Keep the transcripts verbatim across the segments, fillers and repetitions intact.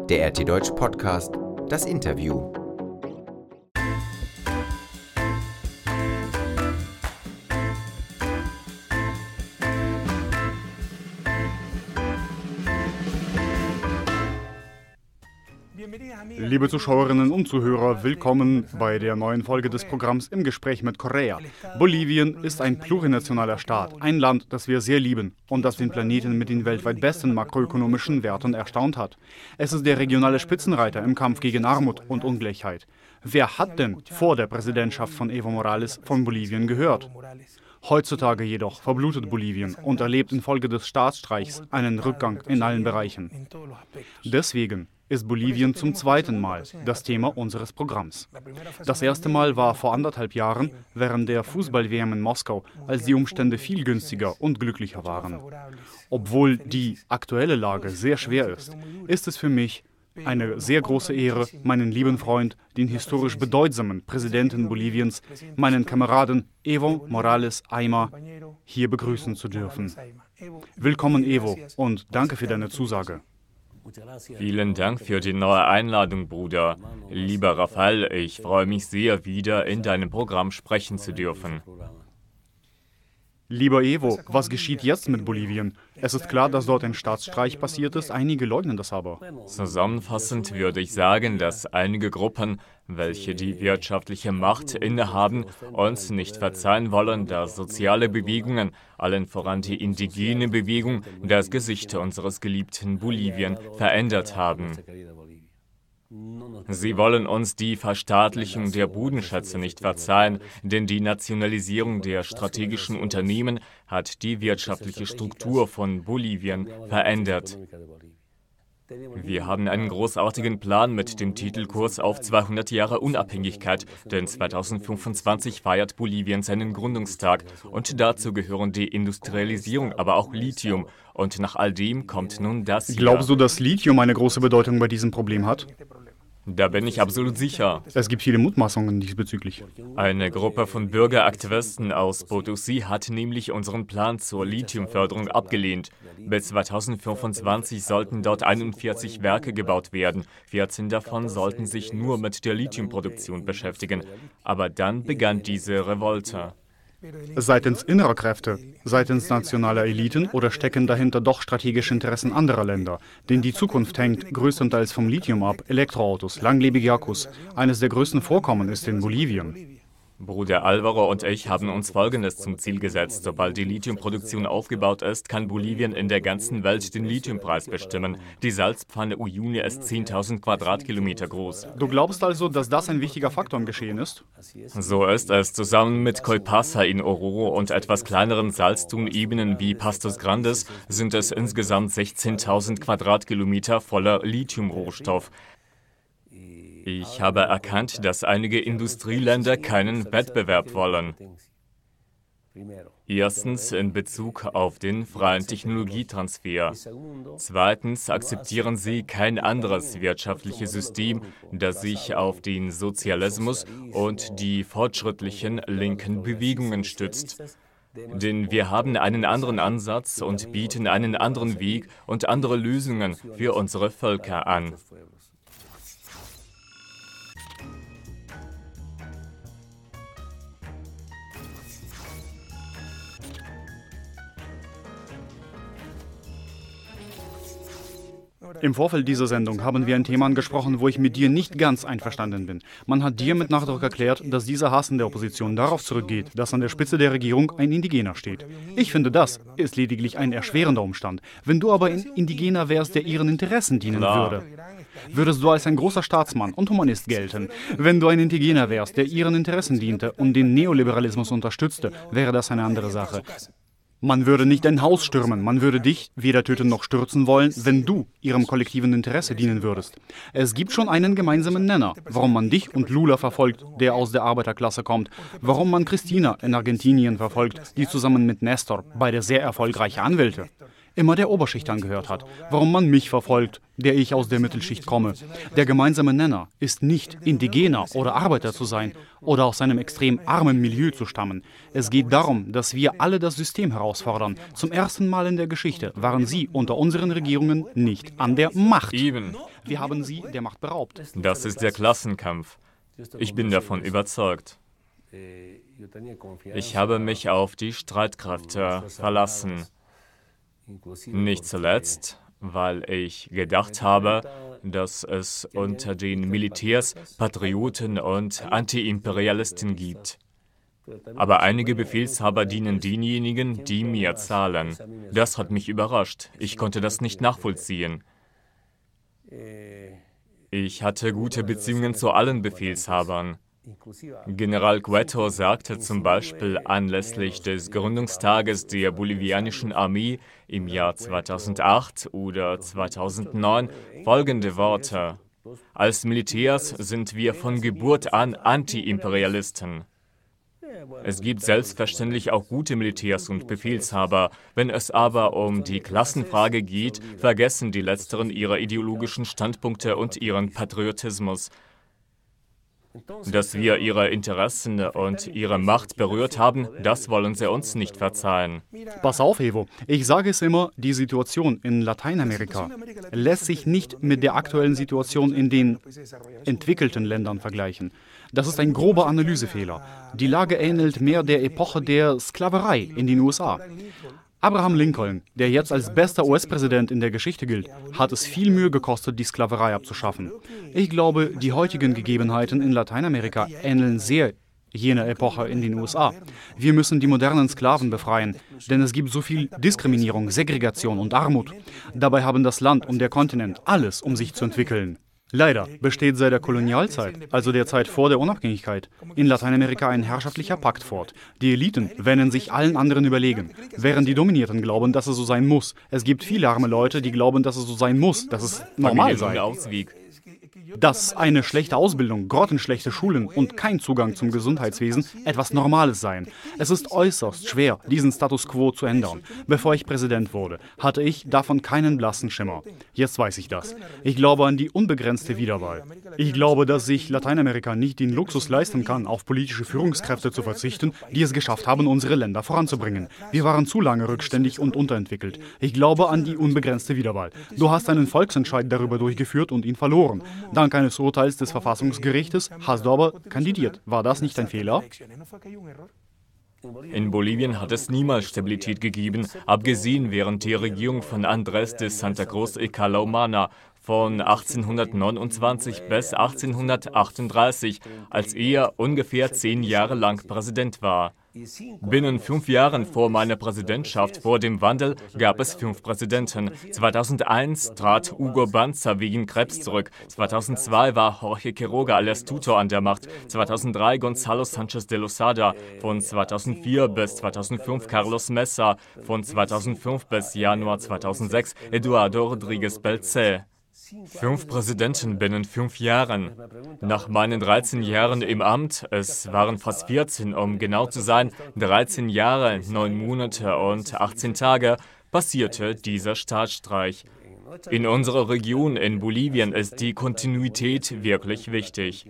Der R T Deutsch Podcast, das Interview. Liebe Zuschauerinnen und Zuhörer, willkommen bei der neuen Folge des Programms Im Gespräch mit Korea. Bolivien ist ein plurinationaler Staat, ein Land, das wir sehr lieben und das den Planeten mit den weltweit besten makroökonomischen Werten erstaunt hat. Es ist der regionale Spitzenreiter im Kampf gegen Armut und Ungleichheit. Wer hat denn vor der Präsidentschaft von Evo Morales von Bolivien gehört? Heutzutage jedoch verblutet Bolivien und erlebt infolge des Staatsstreichs einen Rückgang in allen Bereichen. Deswegen ist Bolivien zum zweiten Mal das Thema unseres Programms. Das erste Mal war vor anderthalb Jahren während der Fußball-W M in Moskau, als die Umstände viel günstiger und glücklicher waren. Obwohl die aktuelle Lage sehr schwer ist, ist es für mich eine sehr große Ehre, meinen lieben Freund, den historisch bedeutsamen Präsidenten Boliviens, meinen Kameraden Evo Morales Ayma, hier begrüßen zu dürfen. Willkommen, Evo, und danke für deine Zusage. Vielen Dank für die neue Einladung, Bruder. Lieber Rafael, ich freue mich sehr, wieder in deinem Programm sprechen zu dürfen. Lieber Evo, was geschieht jetzt mit Bolivien? Es ist klar, dass dort ein Staatsstreich passiert ist, einige leugnen das aber. Zusammenfassend würde ich sagen, dass einige Gruppen, welche die wirtschaftliche Macht innehaben, uns nicht verzeihen wollen, dass soziale Bewegungen, allen voran die indigene Bewegung, das Gesicht unseres geliebten Bolivien verändert haben. Sie wollen uns die Verstaatlichung der Bodenschätze nicht verzeihen, denn die Nationalisierung der strategischen Unternehmen hat die wirtschaftliche Struktur von Bolivien verändert. Wir haben einen großartigen Plan mit dem Titel Kurs auf zweihundert Jahre Unabhängigkeit, denn zweitausendfünfundzwanzig feiert Bolivien seinen Gründungstag und dazu gehören die Industrialisierung, aber auch Lithium. Und nach all dem kommt nun das hier. Glaubst du, dass Lithium eine große Bedeutung bei diesem Problem hat? Da bin ich absolut sicher. Es gibt viele Mutmaßungen diesbezüglich. Eine Gruppe von Bürgeraktivisten aus Potosí hat nämlich unseren Plan zur Lithiumförderung abgelehnt. Bis zweitausendfünfundzwanzig sollten dort einundvierzig Werke gebaut werden. vierzehn davon sollten sich nur mit der Lithiumproduktion beschäftigen. Aber dann begann diese Revolte. Seitens innerer Kräfte, seitens nationaler Eliten oder stecken dahinter doch strategische Interessen anderer Länder? Denn die Zukunft hängt größtenteils vom Lithium ab, Elektroautos, langlebige Akkus. Eines der größten Vorkommen ist in Bolivien. Bruder Alvaro und ich haben uns Folgendes zum Ziel gesetzt. Sobald die Lithiumproduktion aufgebaut ist, kann Bolivien in der ganzen Welt den Lithiumpreis bestimmen. Die Salzpfanne Uyuni ist zehntausend Quadratkilometer groß. Du glaubst also, dass das ein wichtiger Faktor im Geschehen ist? So ist es. Zusammen mit Colpasa in Oruro und etwas kleineren Salztonebenen wie Pastos Grandes sind es insgesamt sechzehntausend Quadratkilometer voller Lithiumrohstoff. Ich habe erkannt, dass einige Industrieländer keinen Wettbewerb wollen. Erstens in Bezug auf den freien Technologietransfer. Zweitens akzeptieren sie kein anderes wirtschaftliches System, das sich auf den Sozialismus und die fortschrittlichen linken Bewegungen stützt. Denn wir haben einen anderen Ansatz und bieten einen anderen Weg und andere Lösungen für unsere Völker an. Im Vorfeld dieser Sendung haben wir ein Thema angesprochen, wo ich mit dir nicht ganz einverstanden bin. Man hat dir mit Nachdruck erklärt, dass dieser Hass in der Opposition darauf zurückgeht, dass an der Spitze der Regierung ein Indigener steht. Ich finde, das ist lediglich ein erschwerender Umstand. Wenn du aber ein Indigener wärst, der ihren Interessen dienen würde, würdest du als ein großer Staatsmann und Humanist gelten. Wenn du ein Indigener wärst, der ihren Interessen diente und den Neoliberalismus unterstützte, wäre das eine andere Sache. Man würde nicht dein Haus stürmen, man würde dich weder töten noch stürzen wollen, wenn du ihrem kollektiven Interesse dienen würdest. Es gibt schon einen gemeinsamen Nenner, warum man dich und Lula verfolgt, der aus der Arbeiterklasse kommt, warum man Cristina in Argentinien verfolgt, die zusammen mit Nestor, beide sehr erfolgreiche Anwälte. immer der Oberschicht angehört hat, warum man mich verfolgt, der ich aus der Mittelschicht komme. Der gemeinsame Nenner ist nicht, Indigener oder Arbeiter zu sein oder aus einem extrem armen Milieu zu stammen. Es geht darum, dass wir alle das System herausfordern. Zum ersten Mal in der Geschichte waren sie unter unseren Regierungen nicht an der Macht. Eben. Wir haben sie der Macht beraubt. Das ist der Klassenkampf. Ich bin davon überzeugt. Ich habe mich auf die Streitkräfte verlassen. Nicht zuletzt, weil ich gedacht habe, dass es unter den Militärs Patrioten und Antiimperialisten gibt. Aber einige Befehlshaber dienen denjenigen, die mir zahlen. Das hat mich überrascht. Ich konnte das nicht nachvollziehen. Ich hatte gute Beziehungen zu allen Befehlshabern. General Cueto sagte zum Beispiel anlässlich des Gründungstages der bolivianischen Armee im Jahr zweitausendacht oder zweitausendneun folgende Worte: Als Militärs sind wir von Geburt an Anti-Imperialisten. Es gibt selbstverständlich auch gute Militärs und Befehlshaber. Wenn es aber um die Klassenfrage geht, vergessen die Letzteren ihre ideologischen Standpunkte und ihren Patriotismus. Dass wir ihre Interessen und ihre Macht berührt haben, das wollen sie uns nicht verzeihen. Pass auf, Evo. Ich sage es immer, die Situation in Lateinamerika lässt sich nicht mit der aktuellen Situation in den entwickelten Ländern vergleichen. Das ist ein grober Analysefehler. Die Lage ähnelt mehr der Epoche der Sklaverei in den U S A. Abraham Lincoln, der jetzt als bester U S-Präsident in der Geschichte gilt, hat es viel Mühe gekostet, die Sklaverei abzuschaffen. Ich glaube, die heutigen Gegebenheiten in Lateinamerika ähneln sehr jener Epoche in den U S A. Wir müssen die modernen Sklaven befreien, denn es gibt so viel Diskriminierung, Segregation und Armut. Dabei haben das Land und der Kontinent alles, um sich zu entwickeln. Leider besteht seit der Kolonialzeit, also der Zeit vor der Unabhängigkeit, in Lateinamerika ein herrschaftlicher Pakt fort. Die Eliten wähnen sich allen anderen überlegen, während die Dominierten glauben, dass es so sein muss. Es gibt viele arme Leute, die glauben, dass es so sein muss, dass es normal sei. Dass eine schlechte Ausbildung, grottenschlechte Schulen und kein Zugang zum Gesundheitswesen etwas Normales seien. Es ist äußerst schwer, diesen Status quo zu ändern. Bevor ich Präsident wurde, hatte ich davon keinen blassen Schimmer. Jetzt weiß ich das. Ich glaube an die unbegrenzte Wiederwahl. Ich glaube, dass sich Lateinamerika nicht den Luxus leisten kann, auf politische Führungskräfte zu verzichten, die es geschafft haben, unsere Länder voranzubringen. Wir waren zu lange rückständig und unterentwickelt. Ich glaube an die unbegrenzte Wiederwahl. Du hast einen Volksentscheid darüber durchgeführt und ihn verloren. Dank eines Urteils des Verfassungsgerichtes hast du aber kandidiert. War das nicht ein Fehler? In Bolivien hat es niemals Stabilität gegeben, abgesehen während der Regierung von Andrés de Santa Cruz y Carlomagna von achtzehnhundertneunundzwanzig bis achtzehnhundertachtunddreißig, als er ungefähr zehn Jahre lang Präsident war. Binnen fünf Jahren vor meiner Präsidentschaft vor dem Wandel gab es fünf Präsidenten. zweitausendeins trat Hugo Banzer wegen Krebs zurück. zweitausendzwei war Jorge Quiroga alias Tuto an der Macht. zweitausenddrei Gonzalo Sánchez de Lozada. Von zweitausendvier bis zweitausendfünf Carlos Mesa. Von zweitausendfünf bis Januar zweitausendsechs Eduardo Rodríguez Belcé. Fünf Präsidenten binnen fünf Jahren. Nach meinen dreizehn Jahren im Amt, es waren fast vierzehn, um genau zu sein, dreizehn Jahre, neun Monate und achtzehn Tage, passierte dieser Staatsstreich. In unserer Region in Bolivien ist die Kontinuität wirklich wichtig.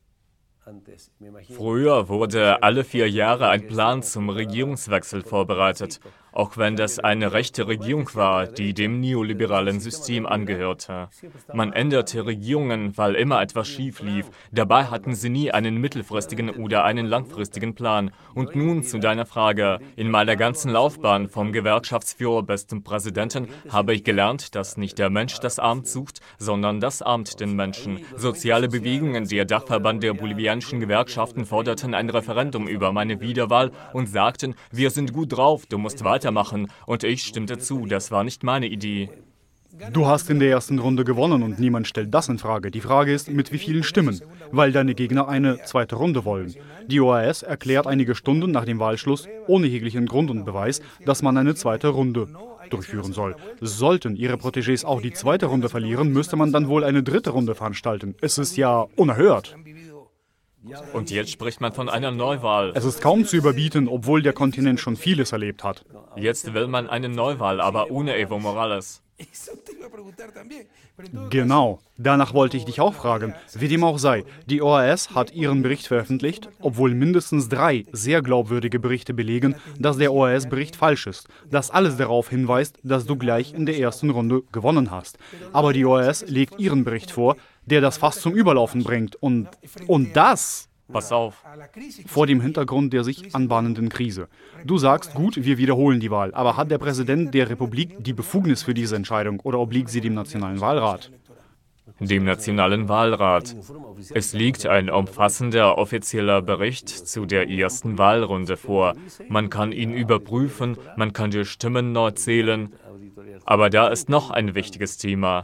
Früher wurde alle vier Jahre ein Plan zum Regierungswechsel vorbereitet, auch wenn das eine rechte Regierung war, die dem neoliberalen System angehörte. Man änderte Regierungen, weil immer etwas schief lief. Dabei hatten sie nie einen mittelfristigen oder einen langfristigen Plan. Und nun zu deiner Frage. In meiner ganzen Laufbahn, vom Gewerkschaftsführer bis zum Präsidenten, habe ich gelernt, dass nicht der Mensch das Amt sucht, sondern das Amt den Menschen. Soziale Bewegungen, der Dachverband der bolivianischen Gewerkschaften forderten ein Referendum über meine Wiederwahl und sagten, wir sind gut drauf, du musst weitermachen. Und ich stimmte zu, das war nicht meine Idee. Du hast in der ersten Runde gewonnen und niemand stellt das in Frage. Die Frage ist, mit wie vielen Stimmen, weil deine Gegner eine zweite Runde wollen. Die O A S erklärt einige Stunden nach dem Wahlschluss ohne jeglichen Grund und Beweis, dass man eine zweite Runde durchführen soll. Sollten ihre Protégés auch die zweite Runde verlieren, müsste man dann wohl eine dritte Runde veranstalten. Es ist ja unerhört. Und jetzt spricht man von einer Neuwahl. Es ist kaum zu überbieten, obwohl der Kontinent schon vieles erlebt hat. Jetzt will man eine Neuwahl, aber ohne Evo Morales. Genau, danach wollte ich dich auch fragen. Wie dem auch sei, die O A S hat ihren Bericht veröffentlicht, obwohl mindestens drei sehr glaubwürdige Berichte belegen, dass der O A S-Bericht falsch ist. Das alles darauf hinweist, dass du gleich in der ersten Runde gewonnen hast. Aber die O A S legt ihren Bericht vor, der das Fass zum Überlaufen bringt. Und, und das... Pass auf. Vor dem Hintergrund der sich anbahnenden Krise. Du sagst, gut, wir wiederholen die Wahl. Aber hat der Präsident der Republik die Befugnis für diese Entscheidung oder obliegt sie dem Nationalen Wahlrat? Dem Nationalen Wahlrat. Es liegt ein umfassender offizieller Bericht zu der ersten Wahlrunde vor. Man kann ihn überprüfen, man kann die Stimmen neu zählen. Aber da ist noch ein wichtiges Thema.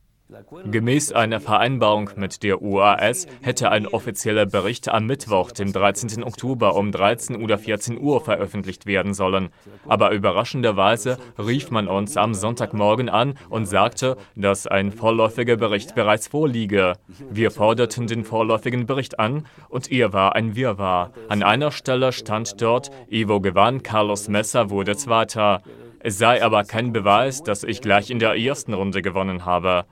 Gemäß einer Vereinbarung mit der O A S hätte ein offizieller Bericht am Mittwoch, dem dreizehnten Oktober um dreizehn oder vierzehn Uhr veröffentlicht werden sollen. Aber überraschenderweise rief man uns am Sonntagmorgen an und sagte, dass ein vorläufiger Bericht bereits vorliege. Wir forderten den vorläufigen Bericht an und er war ein Wirrwarr. An einer Stelle stand dort, Evo gewann, Carlos Mesa wurde Zweiter. Es sei aber kein Beweis, dass ich gleich in der ersten Runde gewonnen habe.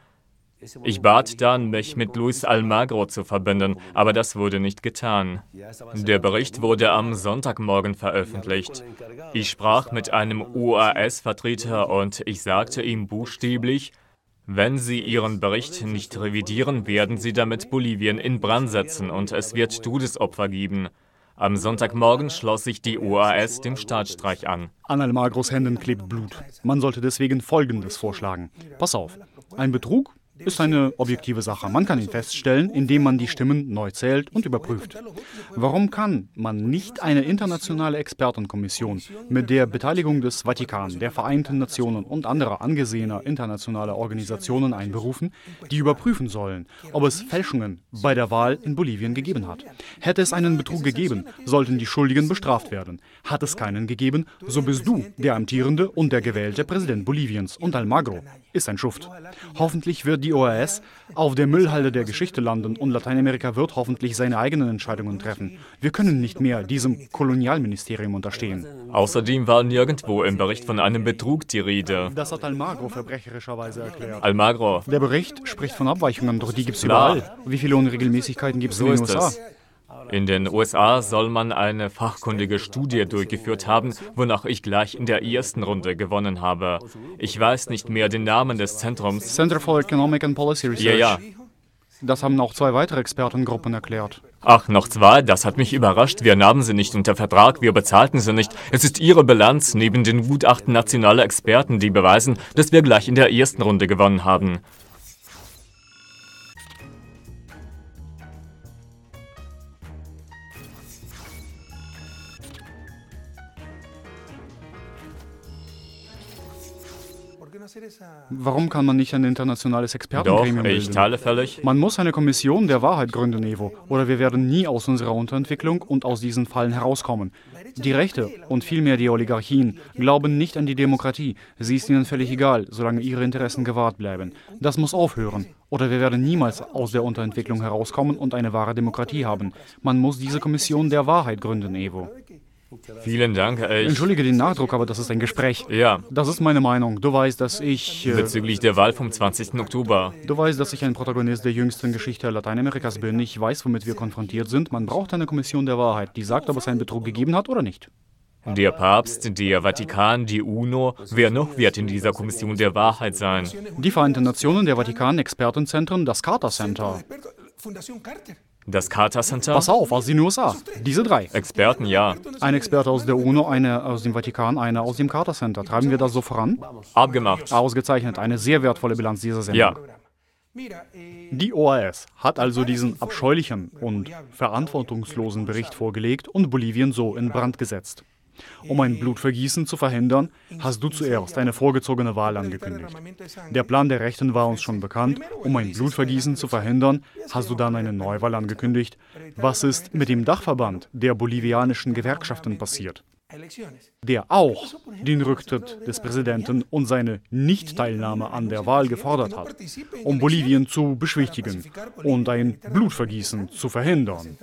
Ich bat dann, mich mit Luis Almagro zu verbinden, aber das wurde nicht getan. Der Bericht wurde am Sonntagmorgen veröffentlicht. Ich sprach mit einem O A S-Vertreter und ich sagte ihm buchstäblich, wenn Sie Ihren Bericht nicht revidieren, werden Sie damit Bolivien in Brand setzen und es wird Todesopfer geben. Am Sonntagmorgen schloss sich die O A S dem Staatsstreich an. An Almagros Händen klebt Blut. Man sollte deswegen Folgendes vorschlagen. Pass auf, ein Betrug ist eine objektive Sache. Man kann ihn feststellen, indem man die Stimmen neu zählt und überprüft. Warum kann man nicht eine internationale Expertenkommission mit der Beteiligung des Vatikan, der Vereinten Nationen und anderer angesehener internationaler Organisationen einberufen, die überprüfen sollen, ob es Fälschungen bei der Wahl in Bolivien gegeben hat? Hätte es einen Betrug gegeben, sollten die Schuldigen bestraft werden. Hat es keinen gegeben, so bist du der amtierende und der gewählte Präsident Boliviens und Almagro ist ein Schuft. Hoffentlich wird die O A S auf der Müllhalde der Geschichte landen und Lateinamerika wird hoffentlich seine eigenen Entscheidungen treffen. Wir können nicht mehr diesem Kolonialministerium unterstehen. Außerdem war nirgendwo im Bericht von einem Betrug die Rede. Das hat Almagro verbrecherischerweise erklärt. Almagro. Der Bericht spricht von Abweichungen, doch die gibt es überall. Wie viele Unregelmäßigkeiten gibt es in den U S A? In den U S A soll man eine fachkundige Studie durchgeführt haben, wonach ich gleich in der ersten Runde gewonnen habe. Ich weiß nicht mehr den Namen des Zentrums. Center for Economic and Policy Research. Ja, ja. Das haben auch zwei weitere Expertengruppen erklärt. Ach, noch zwei? Das hat mich überrascht. Wir nahmen sie nicht unter Vertrag, wir bezahlten sie nicht. Es ist ihre Bilanz neben den Gutachten nationaler Experten, die beweisen, dass wir gleich in der ersten Runde gewonnen haben. Warum kann man nicht ein internationales Doch, Expertengremium bilden? ich teile völlig. Man muss eine Kommission der Wahrheit gründen, Evo, oder wir werden nie aus unserer Unterentwicklung und aus diesen Fallen herauskommen. Die Rechte und vielmehr die Oligarchien glauben nicht an die Demokratie. Sie ist ihnen völlig egal, solange ihre Interessen gewahrt bleiben. Das muss aufhören, oder wir werden niemals aus der Unterentwicklung herauskommen und eine wahre Demokratie haben. Man muss diese Kommission der Wahrheit gründen, Evo. Vielen Dank. Ich Entschuldige den Nachdruck, aber das ist ein Gespräch. Ja. Das ist meine Meinung. Du weißt, dass ich... Äh, Bezüglich der Wahl vom zwanzigsten Oktober. Du weißt, dass ich ein Protagonist der jüngsten Geschichte Lateinamerikas bin. Ich weiß, womit wir konfrontiert sind. Man braucht eine Kommission der Wahrheit, die sagt, ob es einen Betrug gegeben hat oder nicht. Der Papst, der Vatikan, die UNO, wer noch wird in dieser Kommission der Wahrheit sein? Die Vereinten Nationen, der Vatikan, Expertenzentren, das Carter Center. Das Carter Center? Pass auf, aus den U S A. Diese drei. Experten, ja. Ein Experte aus der UNO, einer aus dem Vatikan, einer aus dem Carter Center. Treiben wir das so voran? Abgemacht. Ausgezeichnet. Eine sehr wertvolle Bilanz dieser Sendung. Ja. Die O A S hat also diesen abscheulichen und verantwortungslosen Bericht vorgelegt und Bolivien so in Brand gesetzt. Um ein Blutvergießen zu verhindern, hast du zuerst eine vorgezogene Wahl angekündigt. Der Plan der Rechten war uns schon bekannt. Um ein Blutvergießen zu verhindern, hast du dann eine Neuwahl angekündigt. Was ist mit dem Dachverband der bolivianischen Gewerkschaften passiert? der auch den Rücktritt des Präsidenten und seine Nichtteilnahme an der Wahl gefordert hat, um Bolivien zu beschwichtigen und ein Blutvergießen zu verhindern.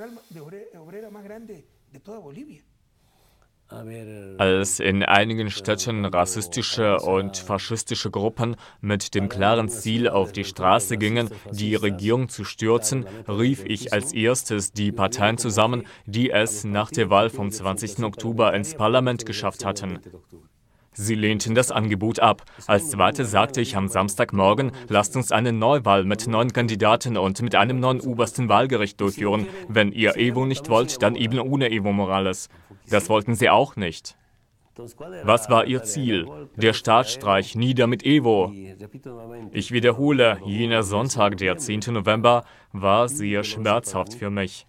Als in einigen Städten rassistische und faschistische Gruppen mit dem klaren Ziel auf die Straße gingen, die Regierung zu stürzen, rief ich als erstes die Parteien zusammen, die es nach der Wahl vom zwanzigsten Oktober ins Parlament geschafft hatten. Sie lehnten das Angebot ab. Als Zweite sagte ich am Samstagmorgen, lasst uns eine Neuwahl mit neuen Kandidaten und mit einem neuen obersten Wahlgericht durchführen. Wenn ihr Evo nicht wollt, dann eben ohne Evo Morales. Das wollten sie auch nicht. Was war ihr Ziel? Der Staatsstreich, nieder mit Evo. Ich wiederhole, jener Sonntag, der zehnten November, war sehr schmerzhaft für mich.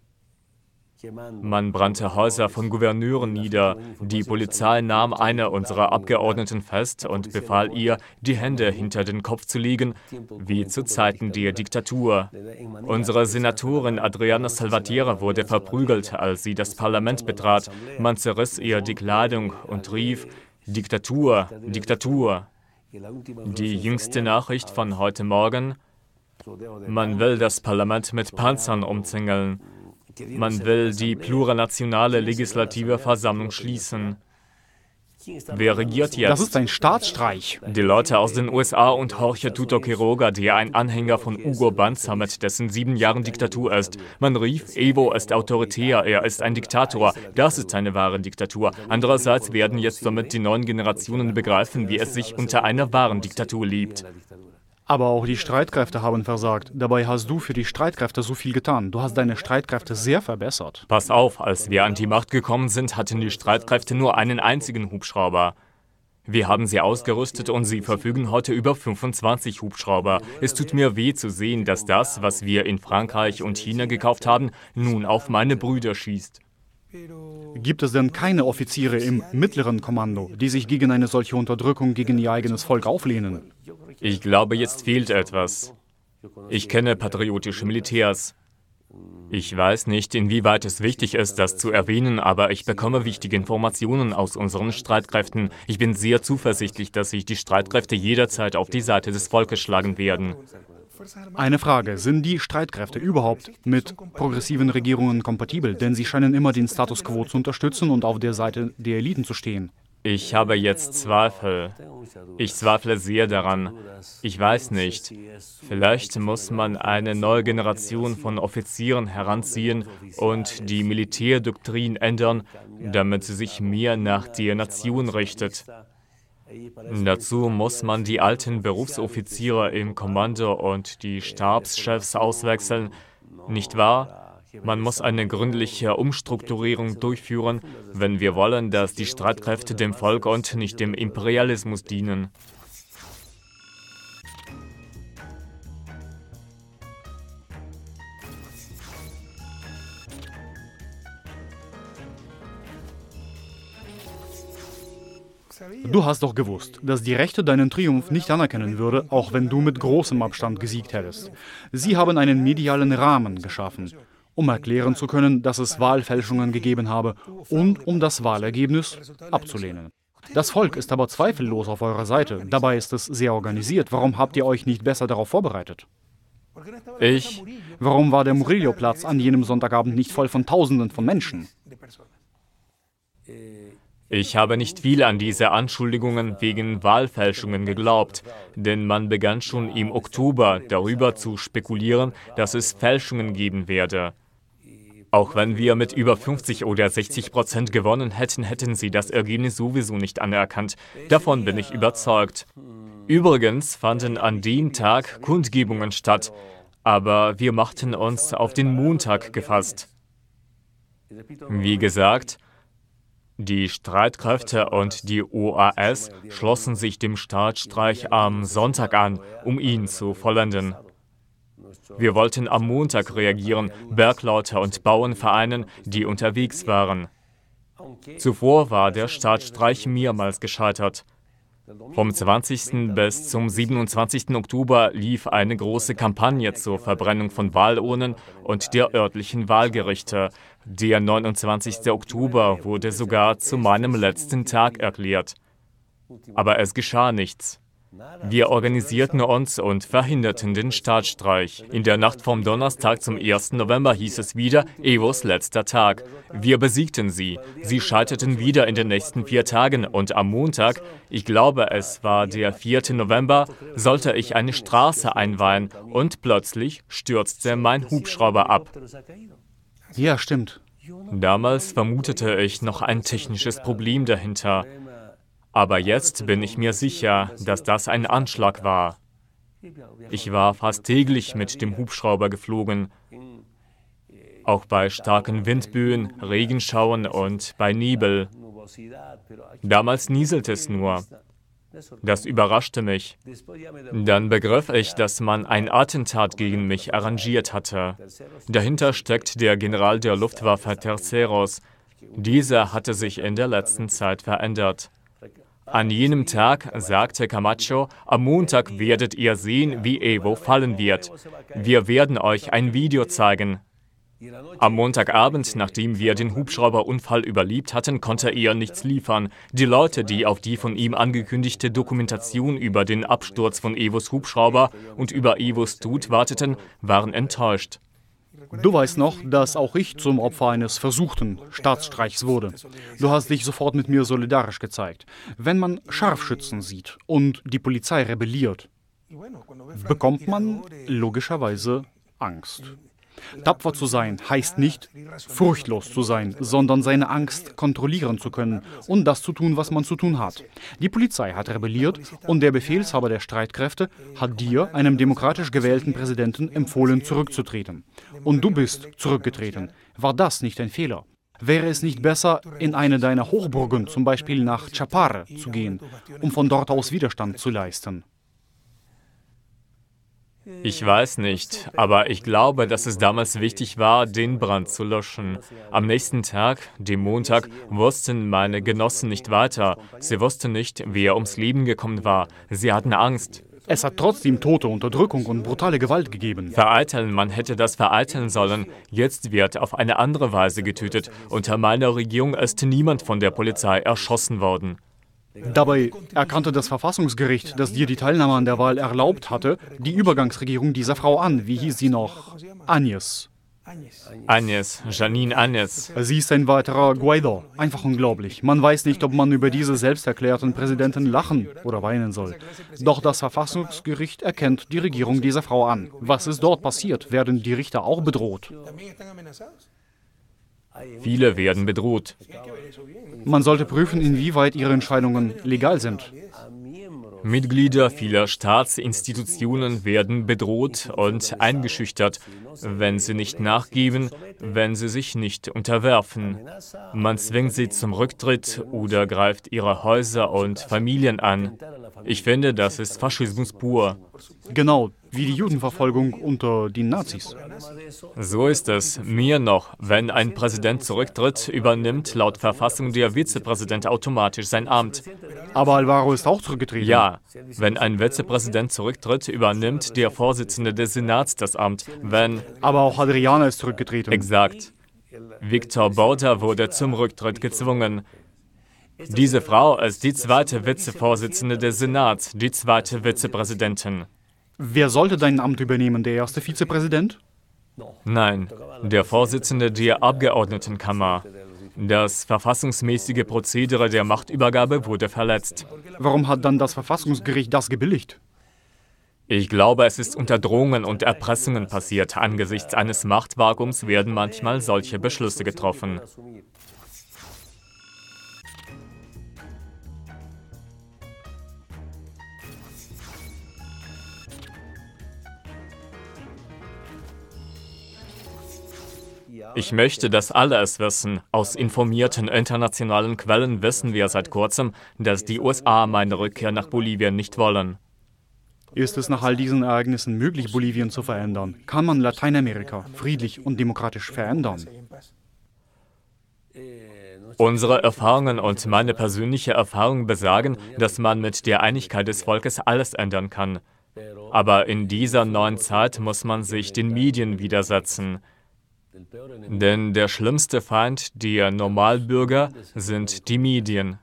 Man brannte Häuser von Gouverneuren nieder. Die Polizei nahm eine unserer Abgeordneten fest und befahl ihr, die Hände hinter den Kopf zu legen, wie zu Zeiten der Diktatur. Unsere Senatorin Adriana Salvatierra wurde verprügelt, als sie das Parlament betrat. Man zerriss ihr die Kleidung und rief, Diktatur, Diktatur. Die jüngste Nachricht von heute Morgen, man will das Parlament mit Panzern umzingeln. Man will die plurinationale Legislative Versammlung schließen. Wer regiert jetzt? Das ist ein Staatsstreich. Die Leute aus den U S A und Jorge Tuto Quiroga, der ein Anhänger von Hugo Banzer mit dessen sieben Jahren Diktatur ist. Man rief, Evo ist autoritär, er ist ein Diktator. Das ist eine wahre Diktatur. Andererseits werden jetzt damit die neuen Generationen begreifen, wie es sich unter einer wahren Diktatur lebt. Aber auch die Streitkräfte haben versagt. Dabei hast du für die Streitkräfte so viel getan. Du hast deine Streitkräfte sehr verbessert. Pass auf, als wir an die Macht gekommen sind, hatten die Streitkräfte nur einen einzigen Hubschrauber. Wir haben sie ausgerüstet und sie verfügen heute über fünfundzwanzig Hubschrauber. Es tut mir weh zu sehen, dass das, was wir in Frankreich und China gekauft haben, nun auf meine Brüder schießt. Gibt es denn keine Offiziere im mittleren Kommando, die sich gegen eine solche Unterdrückung gegen ihr eigenes Volk auflehnen? Ich glaube, jetzt fehlt etwas. Ich kenne patriotische Militärs. Ich weiß nicht, inwieweit es wichtig ist, das zu erwähnen, aber ich bekomme wichtige Informationen aus unseren Streitkräften. Ich bin sehr zuversichtlich, dass sich die Streitkräfte jederzeit auf die Seite des Volkes schlagen werden. Eine Frage, sind die Streitkräfte überhaupt mit progressiven Regierungen kompatibel? Denn sie scheinen immer den Status quo zu unterstützen und auf der Seite der Eliten zu stehen. Ich habe jetzt Zweifel. Ich zweifle sehr daran. Ich weiß nicht. Vielleicht muss man eine neue Generation von Offizieren heranziehen und die Militärdoktrin ändern, damit sie sich mehr nach der Nation richtet. Dazu muss man die alten Berufsoffiziere im Kommando und die Stabschefs auswechseln, nicht wahr? Man muss eine gründliche Umstrukturierung durchführen, wenn wir wollen, dass die Streitkräfte dem Volk und nicht dem Imperialismus dienen. Du hast doch gewusst, dass die Rechte deinen Triumph nicht anerkennen würde, auch wenn du mit großem Abstand gesiegt hättest. Sie haben einen medialen Rahmen geschaffen, um erklären zu können, dass es Wahlfälschungen gegeben habe und um das Wahlergebnis abzulehnen. Das Volk ist aber zweifellos auf eurer Seite. Dabei ist es sehr organisiert. Warum habt ihr euch nicht besser darauf vorbereitet? Ich? Warum war der Murillo-Platz an jenem Sonntagabend nicht voll von Tausenden von Menschen? Ich habe nicht viel an diese Anschuldigungen wegen Wahlfälschungen geglaubt, denn man begann schon im Oktober darüber zu spekulieren, dass es Fälschungen geben werde. Auch wenn wir mit über fünfzig oder sechzig Prozent gewonnen hätten, hätten sie das Ergebnis sowieso nicht anerkannt. Davon bin ich überzeugt. Übrigens fanden an dem Tag Kundgebungen statt, aber wir machten uns auf den Montag gefasst. Wie gesagt, die Streitkräfte und die O A S schlossen sich dem Staatsstreich am Sonntag an, um ihn zu vollenden. Wir wollten am Montag reagieren, Bergleute und Bauernvereinen, die unterwegs waren. Zuvor war der Staatsstreich mehrmals gescheitert. Vom zwanzigsten bis zum siebenundzwanzigsten Oktober lief eine große Kampagne zur Verbrennung von Wahlurnen und der örtlichen Wahlgerichte. Der neunundzwanzigste Oktober wurde sogar zu meinem letzten Tag erklärt. Aber es geschah nichts. Wir organisierten uns und verhinderten den Staatsstreich. In der Nacht vom Donnerstag zum ersten November hieß es wieder, Evos letzter Tag. Wir besiegten sie. Sie scheiterten wieder in den nächsten vier Tagen und am Montag, ich glaube es war der vierte November, sollte ich eine Straße einweihen und plötzlich stürzte mein Hubschrauber ab. Ja, stimmt. Damals vermutete ich noch ein technisches Problem dahinter. Aber jetzt bin ich mir sicher, dass das ein Anschlag war. Ich war fast täglich mit dem Hubschrauber geflogen, auch bei starken Windböen, Regenschauern und bei Nebel. Damals nieselte es nur. Das überraschte mich. Dann begriff ich, dass man ein Attentat gegen mich arrangiert hatte. Dahinter steckt der General der Luftwaffe Terceros. Dieser hatte sich in der letzten Zeit verändert. An jenem Tag sagte Camacho, am Montag werdet ihr sehen, wie Evo fallen wird. Wir werden euch ein Video zeigen. Am Montagabend, nachdem wir den Hubschrauberunfall überlebt hatten, konnte er nichts liefern. Die Leute, die auf die von ihm angekündigte Dokumentation über den Absturz von Evos Hubschrauber und über Evos Tod warteten, waren enttäuscht. Du weißt noch, dass auch ich zum Opfer eines versuchten Staatsstreichs wurde. Du hast dich sofort mit mir solidarisch gezeigt. Wenn man Scharfschützen sieht und die Polizei rebelliert, bekommt man logischerweise Angst. Tapfer zu sein heißt nicht, furchtlos zu sein, sondern seine Angst kontrollieren zu können und das zu tun, was man zu tun hat. Die Polizei hat rebelliert und der Befehlshaber der Streitkräfte hat dir, einem demokratisch gewählten Präsidenten, empfohlen, zurückzutreten. Und du bist zurückgetreten. War das nicht ein Fehler? Wäre es nicht besser, in eine deiner Hochburgen, zum Beispiel nach Chapare, zu gehen, um von dort aus Widerstand zu leisten? Ich weiß nicht, aber ich glaube, dass es damals wichtig war, den Brand zu löschen. Am nächsten Tag, dem Montag, wussten meine Genossen nicht weiter. Sie wussten nicht, wer ums Leben gekommen war. Sie hatten Angst. Es hat trotzdem Tote, Unterdrückung und brutale Gewalt gegeben. Vereiteln, man hätte das vereiteln sollen. Jetzt wird auf eine andere Weise getötet. Unter meiner Regierung ist niemand von der Polizei erschossen worden. Dabei erkannte das Verfassungsgericht, das dir die Teilnahme an der Wahl erlaubt hatte, die Übergangsregierung dieser Frau an. Wie hieß sie noch? Áñez. Áñez, Jeanine Áñez. Sie ist ein weiterer Guaidó. Einfach unglaublich. Man weiß nicht, ob man über diese selbsterklärten Präsidenten lachen oder weinen soll. Doch das Verfassungsgericht erkennt die Regierung dieser Frau an. Was ist dort passiert? Werden die Richter auch bedroht? Viele werden bedroht. Man sollte prüfen, inwieweit ihre Entscheidungen legal sind. Mitglieder vieler Staatsinstitutionen werden bedroht und eingeschüchtert, wenn sie nicht nachgeben, wenn sie sich nicht unterwerfen. Man zwingt sie zum Rücktritt oder greift ihre Häuser und Familien an. Ich finde, das ist Faschismus pur. Genau, wie die Judenverfolgung unter den Nazis. So ist es. Mehr noch, wenn ein Präsident zurücktritt, übernimmt laut Verfassung der Vizepräsident automatisch sein Amt. Aber Alvaro ist auch zurückgetreten. Ja, wenn ein Vizepräsident zurücktritt, übernimmt der Vorsitzende des Senats das Amt. Wenn... Aber auch Adriana ist zurückgetreten. Exakt. Victor Bauta wurde zum Rücktritt gezwungen. Diese Frau ist die zweite Vizevorsitzende des Senats, die zweite Vizepräsidentin. Wer sollte dein Amt übernehmen, der erste Vizepräsident? Nein, der Vorsitzende der Abgeordnetenkammer. Das verfassungsmäßige Prozedere der Machtübergabe wurde verletzt. Warum hat dann das Verfassungsgericht das gebilligt? Ich glaube, es ist unter Drohungen und Erpressungen passiert. Angesichts eines Machtvakuums werden manchmal solche Beschlüsse getroffen. Ich möchte, dass alle es wissen. Aus informierten internationalen Quellen wissen wir seit kurzem, dass die U S A meine Rückkehr nach Bolivien nicht wollen. Ist es nach all diesen Ereignissen möglich, Bolivien zu verändern? Kann man Lateinamerika friedlich und demokratisch verändern? Unsere Erfahrungen und meine persönliche Erfahrung besagen, dass man mit der Einigkeit des Volkes alles ändern kann. Aber in dieser neuen Zeit muss man sich den Medien widersetzen. Denn der schlimmste Feind der Normalbürger sind die Medien.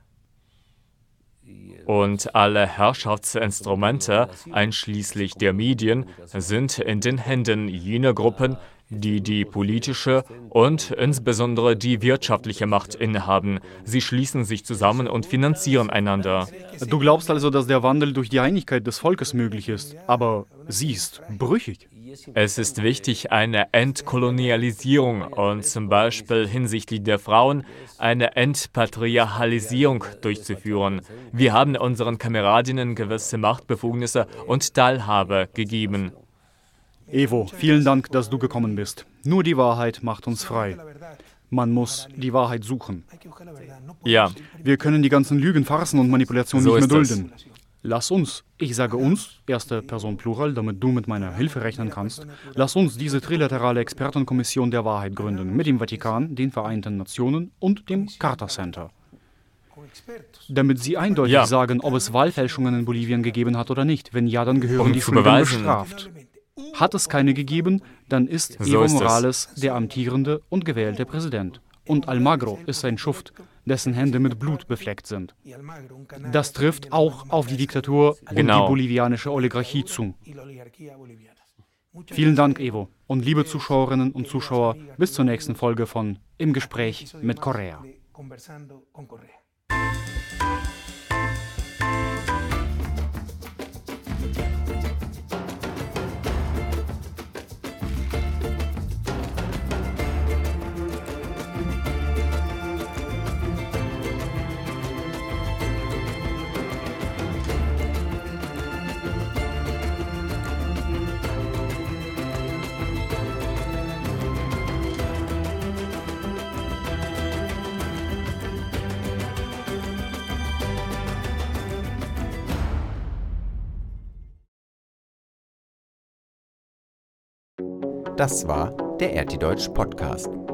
Und alle Herrschaftsinstrumente, einschließlich der Medien, sind in den Händen jener Gruppen, die die politische und insbesondere die wirtschaftliche Macht innehaben. Sie schließen sich zusammen und finanzieren einander. Du glaubst also, dass der Wandel durch die Einigkeit des Volkes möglich ist, aber sie ist brüchig. Es ist wichtig, eine Entkolonialisierung und zum Beispiel hinsichtlich der Frauen eine Entpatriarchalisierung durchzuführen. Wir haben unseren Kameradinnen gewisse Machtbefugnisse und Teilhabe gegeben. Evo, vielen Dank, dass du gekommen bist. Nur die Wahrheit macht uns frei. Man muss die Wahrheit suchen. Ja. Wir können die ganzen Lügen, Farsen und Manipulationen So nicht mehr ist dulden. Lass uns, ich sage uns, erste Person Plural, damit du mit meiner Hilfe rechnen kannst, lass uns diese trilaterale Expertenkommission der Wahrheit gründen, mit dem Vatikan, den Vereinten Nationen und dem Carter Center. Damit sie eindeutig Ja. sagen, ob es Wahlfälschungen in Bolivien gegeben hat oder nicht. Wenn ja, dann gehören Um die zu Schuldigen beweisen. bestraft. Hat es keine gegeben, dann ist So Evo ist es. Morales der amtierende und gewählte Präsident. Und Almagro ist ein Schuft, dessen Hände mit Blut befleckt sind. Das trifft auch auf die Diktatur und Genau. die bolivianische Oligarchie zu. Vielen Dank, Evo. Und liebe Zuschauerinnen und Zuschauer, bis zur nächsten Folge von Im Gespräch mit Correa. Das war der R T Deutsch Podcast.